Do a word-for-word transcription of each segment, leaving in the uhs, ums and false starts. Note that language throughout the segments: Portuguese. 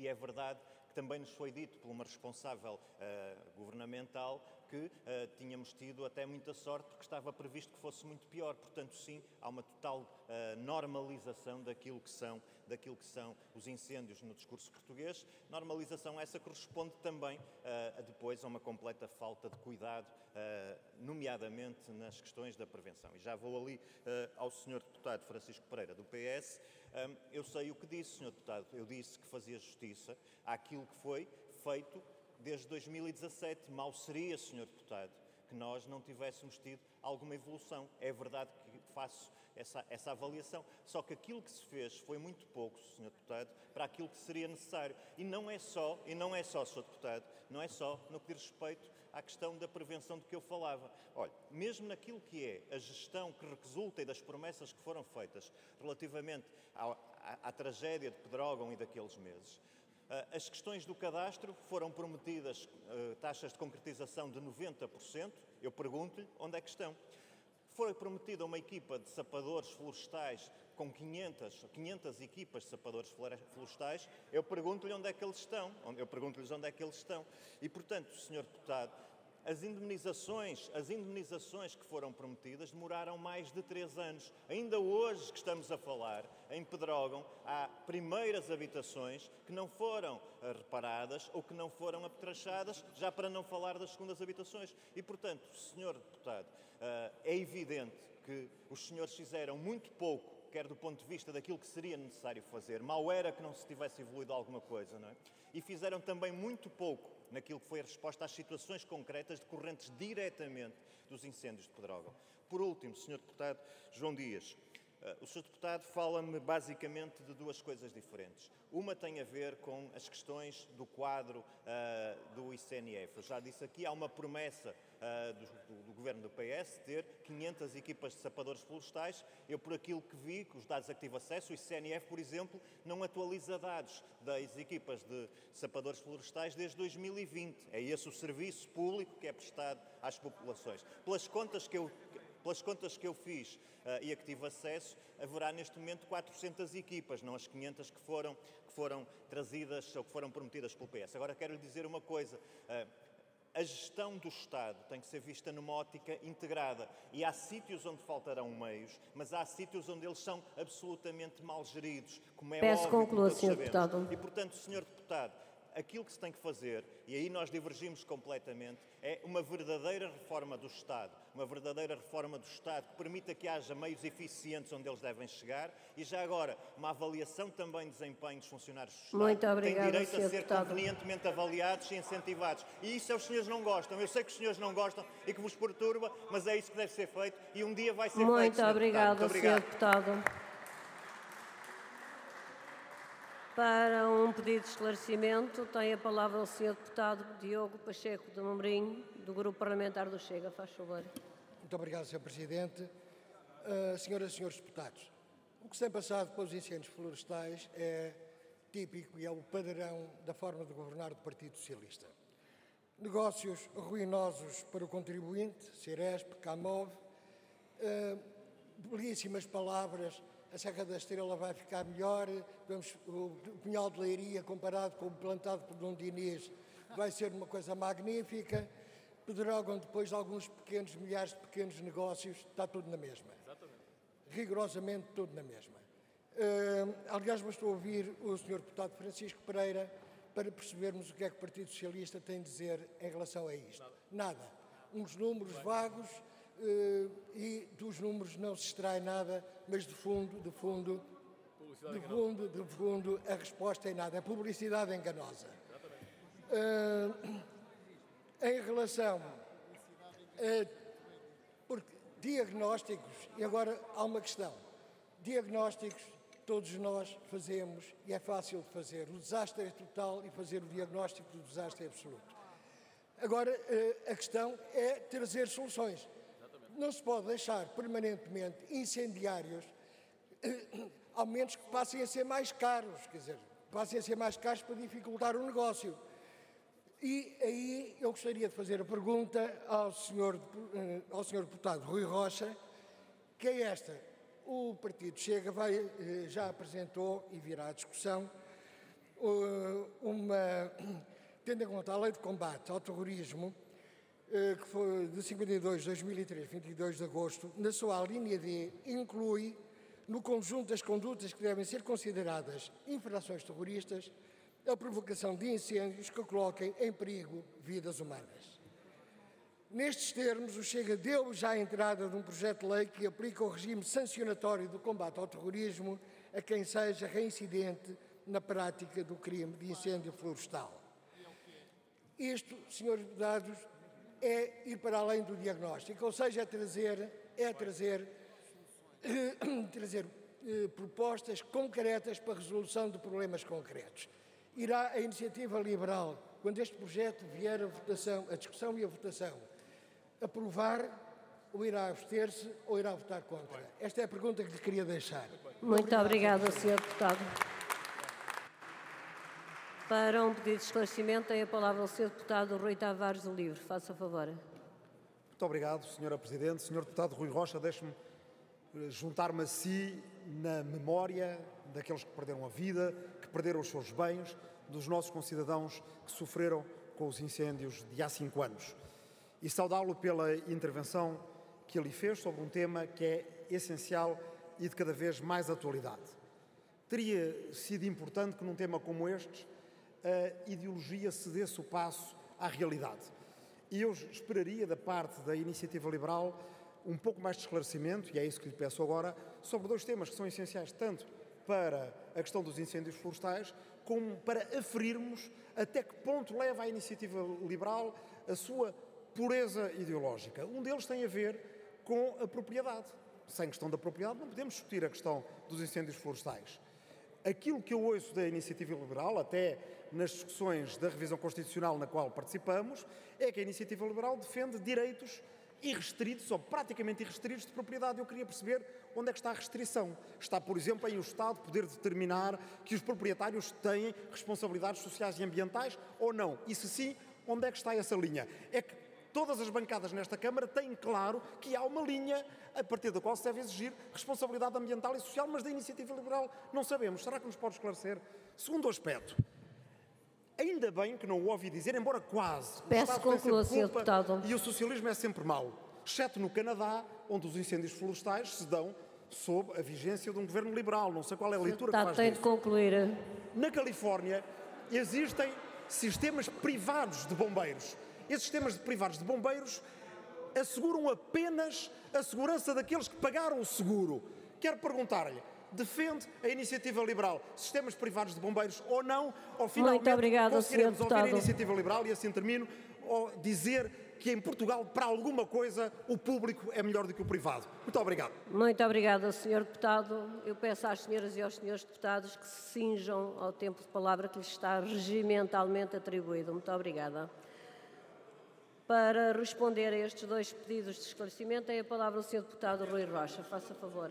E é verdade que também nos foi dito por uma responsável uh, governamental que uh, tínhamos tido até muita sorte porque estava previsto que fosse muito pior. Portanto, sim, há uma total uh, normalização daquilo que são, daquilo que são os incêndios no discurso português. Normalização essa corresponde também uh, a depois a uma completa falta de cuidado, uh, nomeadamente nas questões da prevenção. E já vou ali uh, ao senhor Deputado Francisco Pereira, do P S. Um, eu sei o que disse, senhor Deputado. Eu disse que fazia justiça àquilo que foi feito desde dois mil e dezassete. Mal seria, senhor Deputado, que nós não tivéssemos tido alguma evolução. É verdade que faço essa, essa avaliação, só que aquilo que se fez foi muito pouco, senhor Deputado, para aquilo que seria necessário. E não é só, e não é só, senhor Deputado, não é só no que diz respeito à questão da prevenção de que eu falava. Olha, mesmo naquilo que é a gestão que resulta e das promessas que foram feitas relativamente à, à, à tragédia de Pedrógão e daqueles meses, as questões do cadastro foram prometidas uh, taxas de concretização de noventa por cento. Eu pergunto-lhe onde é que estão. Foi prometida uma equipa de sapadores florestais com quinhentas, quinhentas equipas de sapadores florestais. Eu pergunto-lhe onde é que eles estão. Eu pergunto-lhes onde é que eles estão. E, portanto, senhor Deputado, as indemnizações, as indemnizações que foram prometidas demoraram mais de três anos. Ainda hoje que estamos a falar, em Pedrógão, há primeiras habitações que não foram reparadas ou que não foram apetrechadas, já para não falar das segundas habitações. E, portanto, senhor Deputado, é evidente que os senhores fizeram muito pouco, quer do ponto de vista daquilo que seria necessário fazer. Mal era que não se tivesse evoluído alguma coisa, não é? E fizeram também muito pouco naquilo que foi a resposta às situações concretas decorrentes diretamente dos incêndios de Pedrógão. Por último, senhor Deputado João Dias, o senhor Deputado fala-me basicamente de duas coisas diferentes. Uma tem a ver com as questões do quadro uh, do I C N F. Eu já disse aqui, há uma promessa uh, do, do, do Governo do P S ter quinhentas equipas de sapadores florestais. Eu, por aquilo que vi, que os dados a que tive acesso, o I C N F, por exemplo, não atualiza dados das equipas de sapadores florestais desde dois mil e vinte. É esse o serviço público que é prestado às populações. Pelas contas que eu... Pelas contas que eu fiz uh, e a que tive acesso, haverá neste momento quatrocentas equipas, não as quinhentas que foram, que foram trazidas ou que foram prometidas pelo P S. Agora quero lhe dizer uma coisa. Uh, A gestão do Estado tem que ser vista numa ótica integrada e há sítios onde faltarão meios, mas há sítios onde eles são absolutamente mal geridos, como é Peço óbvio, conclua, todos senhor sabemos. Deputado. E, portanto, senhor Deputado, aquilo que se tem que fazer, e aí nós divergimos completamente, é uma verdadeira reforma do Estado, uma verdadeira reforma do Estado que permita que haja meios eficientes onde eles devem chegar e já agora uma avaliação também de desempenho dos funcionários do Estado. Muito obrigada, Tem direito a senhor ser Deputado. convenientemente avaliados e incentivados. E isso é os senhores não gostam. Eu sei que os senhores não gostam e que vos perturba, mas é isso que deve ser feito e um dia vai ser feito. Muito senhor obrigada, Deputado. Muito senhor obrigado. Deputado. Para um pedido de esclarecimento, tem a palavra o senhor Deputado Diogo Pacheco de Mombrim, do Grupo Parlamentar do Chega. Faz favor. Muito obrigado, senhor Presidente. Uh, senhoras e senhores deputados, o que se tem passado com os incêndios florestais é típico e é o padrão da forma de governar do Partido Socialista. Negócios ruinosos para o contribuinte, Ciresp, Camov, uh, belíssimas palavras. A Serra da Estrela vai ficar melhor, vamos, o Pinhal de Leiria, comparado com o plantado por Dom Dinis, vai ser uma coisa magnífica. Pedrógão, depois de alguns pequenos, milhares de pequenos negócios, está tudo na mesma. Exatamente. Rigorosamente tudo na mesma. Uh, aliás, bastou ouvir o senhor Deputado Francisco Pereira para percebermos o que é que o Partido Socialista tem a dizer em relação a isto. Nada. Nada. Uns números vagos, Uh, e dos números não se extrai nada, mas de fundo, de fundo, de fundo, de fundo, a resposta é nada. É publicidade enganosa. Uh, em relação a porque, diagnósticos, e agora há uma questão. Diagnósticos todos nós fazemos e é fácil de fazer. O desastre é total e fazer o diagnóstico do desastre é absoluto. Agora, uh, a questão é trazer soluções. Não se pode deixar permanentemente incendiários, ao menos que passem a ser mais caros, quer dizer, passem a ser mais caros para dificultar o negócio. E aí eu gostaria de fazer a pergunta ao senhor, ao senhor deputado Rui Rocha, que é esta. O Partido Chega vai, já apresentou e virá à discussão uma, tendo em conta a Lei de Combate ao Terrorismo, que foi de cinquenta e dois de dois mil e três, vinte e dois de agosto, na sua linha D, inclui no conjunto das condutas que devem ser consideradas infrações terroristas a provocação de incêndios que coloquem em perigo vidas humanas. Nestes termos, o Chega deu já a entrada de um projeto de lei que aplica o regime sancionatório do combate ao terrorismo a quem seja reincidente na prática do crime de incêndio florestal. Isto, senhores deputados, é ir para além do diagnóstico, ou seja, é trazer, é trazer, trazer eh, propostas concretas para a resolução de problemas concretos. Irá a Iniciativa Liberal, quando este projeto vier a votação, a discussão e a votação, aprovar, ou irá abster-se, ou irá votar contra? Esta é a pergunta que lhe queria deixar. Muito obrigada, senhor Deputado. Para um pedido de esclarecimento, tem a palavra o senhor Deputado Rui Tavares do Livre. Faça favor. Muito obrigado, senhora Presidente. senhor Deputado Rui Rocha, deixe-me juntar-me a si na memória daqueles que perderam a vida, que perderam os seus bens, dos nossos concidadãos que sofreram com os incêndios de há cinco anos. E saudá-lo pela intervenção que ele fez sobre um tema que é essencial e de cada vez mais atualidade. Teria sido importante que num tema como este a ideologia cedesse o passo à realidade. E eu esperaria da parte da Iniciativa Liberal um pouco mais de esclarecimento, e é isso que lhe peço agora, sobre dois temas que são essenciais tanto para a questão dos incêndios florestais, como para aferirmos até que ponto leva a Iniciativa Liberal a sua pureza ideológica. Um deles tem a ver com a propriedade. Sem questão da propriedade não podemos discutir a questão dos incêndios florestais. Aquilo que eu ouço da Iniciativa Liberal, até nas discussões da revisão constitucional na qual participamos, é que a Iniciativa Liberal defende direitos irrestritos ou praticamente irrestritos de propriedade. Eu queria perceber onde é que está a restrição. Está, por exemplo, em o Estado poder determinar que os proprietários têm responsabilidades sociais e ambientais ou não? E se sim, onde é que está essa linha? É que todas as bancadas nesta Câmara têm claro que há uma linha a partir da qual se deve exigir responsabilidade ambiental e social, mas da Iniciativa Liberal não sabemos. Será que nos pode esclarecer? Segundo aspecto, ainda bem que não o ouvi dizer, embora quase. Peço conclua, senhor Deputado. E o socialismo é sempre mau, exceto no Canadá, onde os incêndios florestais se dão sob a vigência de um governo liberal. Não sei qual é a leitura que faz tem de concluir. Na Califórnia existem sistemas privados de bombeiros. Esses sistemas privados de bombeiros asseguram apenas a segurança daqueles que pagaram o seguro. Quero perguntar-lhe, defende a Iniciativa Liberal sistemas privados de bombeiros ou não? Ou finalmente Muito obrigada, conseguiremos senhor ouvir a Deputado. Iniciativa Liberal, e assim termino, ou dizer que em Portugal, para alguma coisa, o público é melhor do que o privado. Muito obrigado. Muito obrigada, senhor Deputado. Eu peço às senhoras e aos senhores deputados que se cinjam ao tempo de palavra que lhes está regimentalmente atribuído. Muito obrigada. Para responder a estes dois pedidos de esclarecimento, tem a palavra o senhor Deputado Rui Rocha. Faça favor.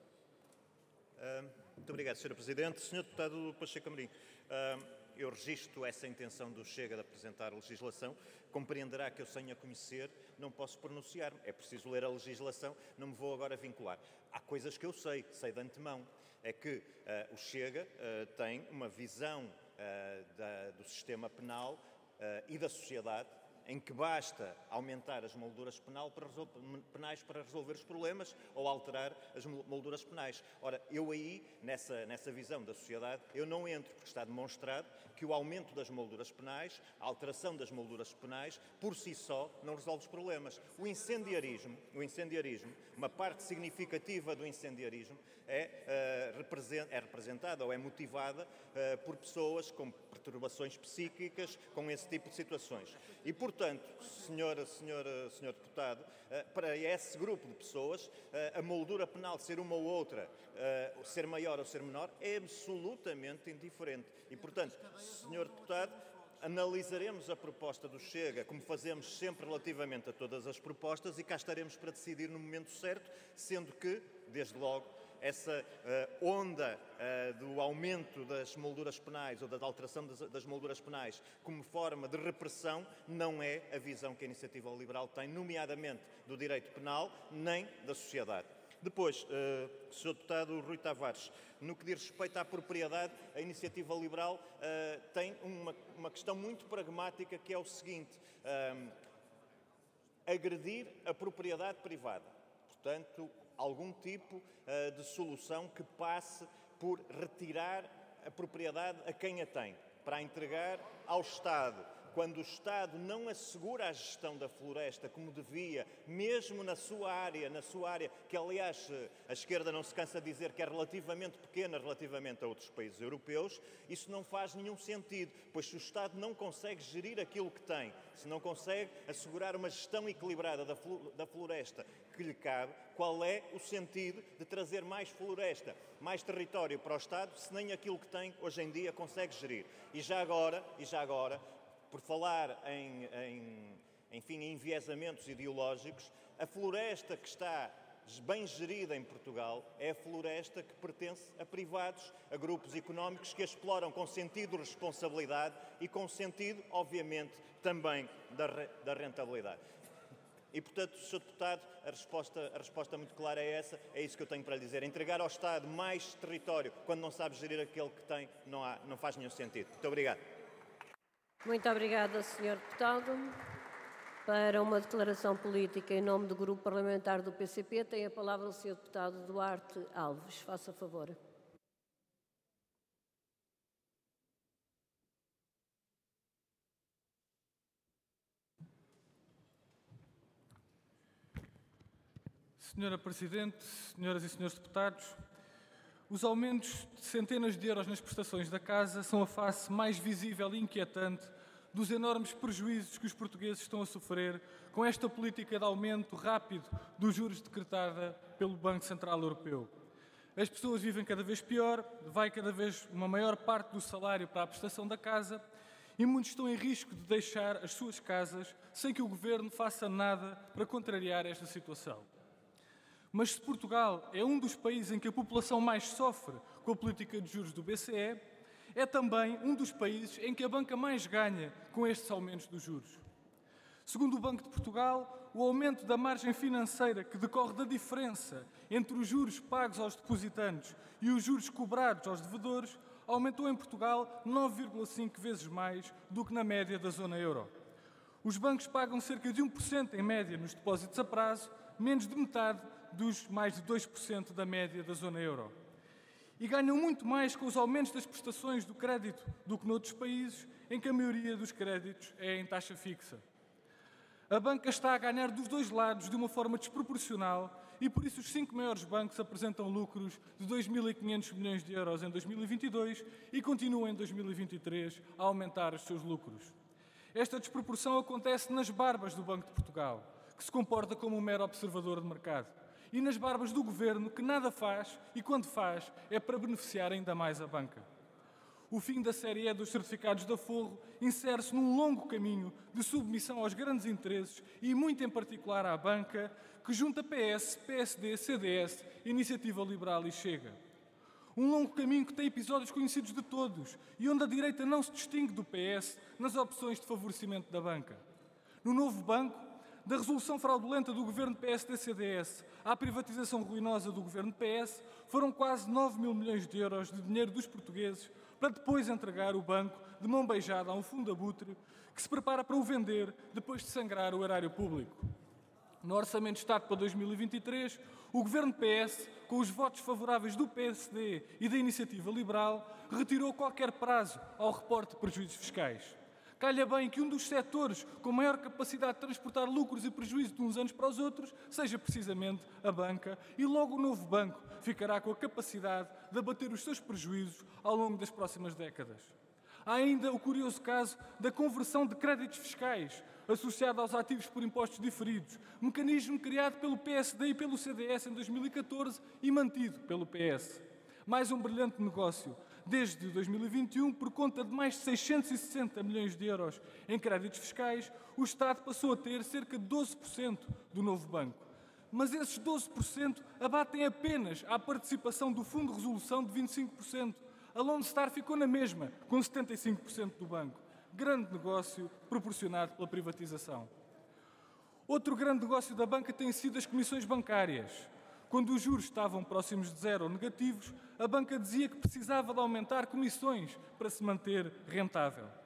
Uh, muito obrigado, senhora Presidente. senhor Deputado Pacheco Amorim, uh, eu registro essa intenção do Chega de apresentar a legislação. Compreenderá que eu, sem a conhecer, não posso pronunciar. É preciso ler a legislação, não me vou agora vincular. Há coisas que eu sei, sei de antemão. É que uh, o Chega uh, tem uma visão uh, da, do sistema penal uh, e da sociedade, em que basta aumentar as molduras penal para penais para resolver os problemas ou alterar as molduras penais. Ora, eu aí, nessa, nessa visão da sociedade, eu não entro, porque está demonstrado que o aumento das molduras penais, a alteração das molduras penais, por si só, não resolve os problemas. O incendiarismo, o incendiarismo, uma parte significativa do incendiarismo é, uh, represent, é representada ou é motivada uh, por pessoas com perturbações psíquicas, com esse tipo de situações. E, portanto, senhora, senhora, senhor Deputado, para esse grupo de pessoas, a moldura penal ser uma ou outra, ser maior ou ser menor, é absolutamente indiferente. E, portanto, senhor Deputado, analisaremos a proposta do Chega, como fazemos sempre relativamente a todas as propostas, e cá estaremos para decidir no momento certo, sendo que, desde logo, essa uh, onda uh, do aumento das molduras penais ou da alteração das, das molduras penais como forma de repressão não é a visão que a Iniciativa Liberal tem, nomeadamente do direito penal, nem da sociedade. Depois, uh, senhor Deputado Rui Tavares, no que diz respeito à propriedade, a Iniciativa Liberal uh, tem uma, uma questão muito pragmática, que é o seguinte: um, agredir a propriedade privada. Portanto, algum tipo uh, de solução que passe por retirar a propriedade a quem a tem, para a entregar ao Estado. Quando o Estado não assegura a gestão da floresta como devia, mesmo na sua área, na sua área, que aliás a esquerda não se cansa de dizer que é relativamente pequena relativamente a outros países europeus, isso não faz nenhum sentido, pois se o Estado não consegue gerir aquilo que tem, se não consegue assegurar uma gestão equilibrada da floresta que lhe cabe, qual é o sentido de trazer mais floresta, mais território para o Estado, se nem aquilo que tem hoje em dia consegue gerir? E já agora, e já agora, por falar em, em, enfim, em enviesamentos ideológicos, a floresta que está bem gerida em Portugal é a floresta que pertence a privados, a grupos económicos que a exploram com sentido de responsabilidade e com sentido, obviamente, também da, da rentabilidade. E, portanto, senhor Deputado, a resposta, a resposta muito clara é essa, é isso que eu tenho para lhe dizer. Entregar ao Estado mais território quando não sabe gerir aquele que tem, não, há, não faz nenhum sentido. Muito obrigado. Muito obrigada, senhor Deputado. Para uma declaração política em nome do Grupo Parlamentar do P C P, tem a palavra o senhor Deputado Duarte Alves. Faça favor. Senhora Presidente, senhoras e senhores deputados, os aumentos de centenas de euros nas prestações da casa são a face mais visível e inquietante dos enormes prejuízos que os portugueses estão a sofrer com esta política de aumento rápido dos juros decretada pelo Banco Central Europeu. As pessoas vivem cada vez pior, vai cada vez uma maior parte do salário para a prestação da casa e muitos estão em risco de deixar as suas casas sem que o Governo faça nada para contrariar esta situação. Mas se Portugal é um dos países em que a população mais sofre com a política de juros do B C E, é também um dos países em que a banca mais ganha com estes aumentos dos juros. Segundo o Banco de Portugal, o aumento da margem financeira que decorre da diferença entre os juros pagos aos depositantes e os juros cobrados aos devedores aumentou em Portugal nove vírgula cinco vezes mais do que na média da zona euro. Os bancos pagam cerca de um por cento em média nos depósitos a prazo, menos de metade dos mais de dois por cento da média da zona euro. E ganham muito mais com os aumentos das prestações do crédito do que noutros países, em que a maioria dos créditos é em taxa fixa. A banca está a ganhar dos dois lados de uma forma desproporcional e por isso os cinco maiores bancos apresentam lucros de dois mil e quinhentos milhões de euros em dois mil e vinte e dois e continuam em dois mil e vinte e três a aumentar os seus lucros. Esta desproporção acontece nas barbas do Banco de Portugal, que se comporta como um mero observador de mercado, e nas barbas do Governo, que nada faz e, quando faz, é para beneficiar ainda mais a banca. O fim da série E dos certificados de aforro insere-se num longo caminho de submissão aos grandes interesses e, muito em particular, à banca, que junta P S, P S D, C D S, Iniciativa Liberal e Chega. Um longo caminho que tem episódios conhecidos de todos e onde a direita não se distingue do P S nas opções de favorecimento da banca. No novo banco, da resolução fraudulenta do governo P S D C D S à privatização ruinosa do governo P S, foram quase nove mil milhões de euros de dinheiro dos portugueses para depois entregar o banco de mão beijada a um fundo abutre que se prepara para o vender depois de sangrar o erário público. No Orçamento de Estado para dois mil e vinte e três, o governo P S, com os votos favoráveis do P S D e da Iniciativa Liberal, retirou qualquer prazo ao reporte de prejuízos fiscais. Calha bem que um dos setores com maior capacidade de transportar lucros e prejuízos de uns anos para os outros seja precisamente a banca e logo o novo banco ficará com a capacidade de abater os seus prejuízos ao longo das próximas décadas. Há ainda o curioso caso da conversão de créditos fiscais associado aos ativos por impostos diferidos, mecanismo criado pelo P S D e pelo C D S em dois mil e catorze e mantido pelo P S. Mais um brilhante negócio. Desde dois mil e vinte e um, por conta de mais de seiscentos e sessenta milhões de euros em créditos fiscais, o Estado passou a ter cerca de doze por cento do novo banco. Mas esses doze por cento abatem apenas à participação do Fundo de Resolução de vinte e cinco por cento. A Lone Star ficou na mesma, com setenta e cinco por cento do banco. Grande negócio proporcionado pela privatização. Outro grande negócio da banca tem sido as comissões bancárias. Quando os juros estavam próximos de zero ou negativos, a banca dizia que precisava de aumentar comissões para se manter rentável.